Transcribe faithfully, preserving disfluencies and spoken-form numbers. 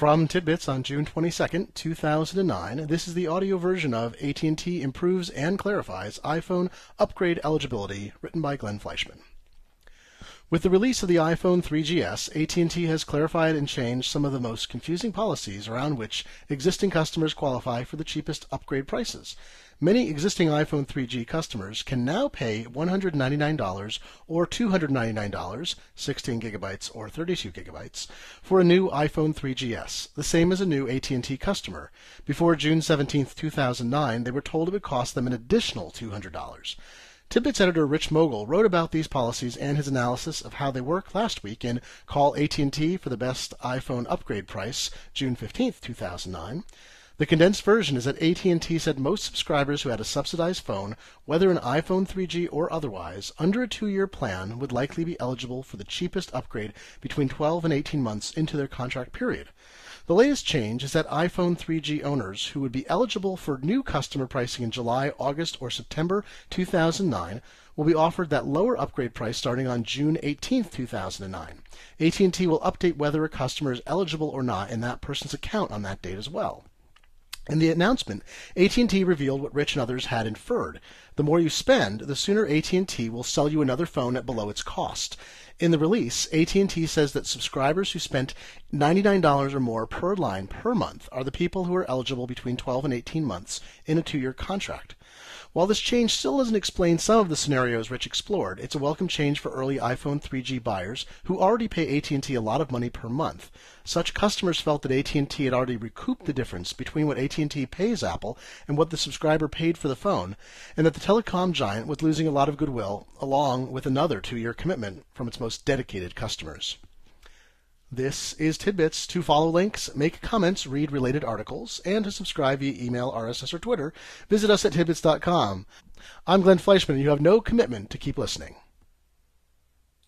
From Tidbits on June twenty-second, two thousand nine, this is the audio version of A T and T Improves and Clarifies iPhone Upgrade Eligibility, written by Glenn Fleischman. With the release of the iPhone three G S, A T and T has clarified and changed some of the most confusing policies around which existing customers qualify for the cheapest upgrade prices. Many existing iPhone three G customers can now pay one hundred ninety-nine dollars or two hundred ninety-nine dollars, sixteen gigabytes or thirty-two gigabytes, for a new iPhone three G S, the same as a new A T and T customer. Before June seventeenth, two thousand nine, they were told it would cost them an additional two hundred dollars. Tidbits editor Rich Mogul wrote about these policies and his analysis of how they work last week in Call A T and T for the Best iPhone Upgrade Price, June fifteenth, two thousand nine. The condensed version is that A T and T said most subscribers who had a subsidized phone, whether an iPhone three G or otherwise, under a two-year plan would likely be eligible for the cheapest upgrade between twelve and eighteen months into their contract period. The latest change is that iPhone three G owners who would be eligible for new customer pricing in July, August, or September two thousand nine will be offered that lower upgrade price starting on June eighteenth, two thousand nine. A T and T will update whether a customer is eligible or not in that person's account on that date as well. In the announcement, A T and T revealed what Rich and others had inferred. The more you spend, the sooner A T and T will sell you another phone at below its cost. In the release, A T and T says that subscribers who spent ninety-nine dollars or more per line per month are the people who are eligible between twelve and eighteen months in a two-year contract. While this change still doesn't explain some of the scenarios Rich explored, it's a welcome change for early iPhone three G buyers who already pay A T and T a lot of money per month. Such customers felt that A T and T had already recouped the difference between what A T and T pays Apple and what the subscriber paid for the phone, and that the telecom giant was losing a lot of goodwill, along with another two-year commitment from its most dedicated customers. This is Tidbits. To follow links, make comments, read related articles, and to subscribe via email, R S S, or Twitter, visit us at tidbits dot com. I'm Glenn Fleischman, and you have no commitment to keep listening.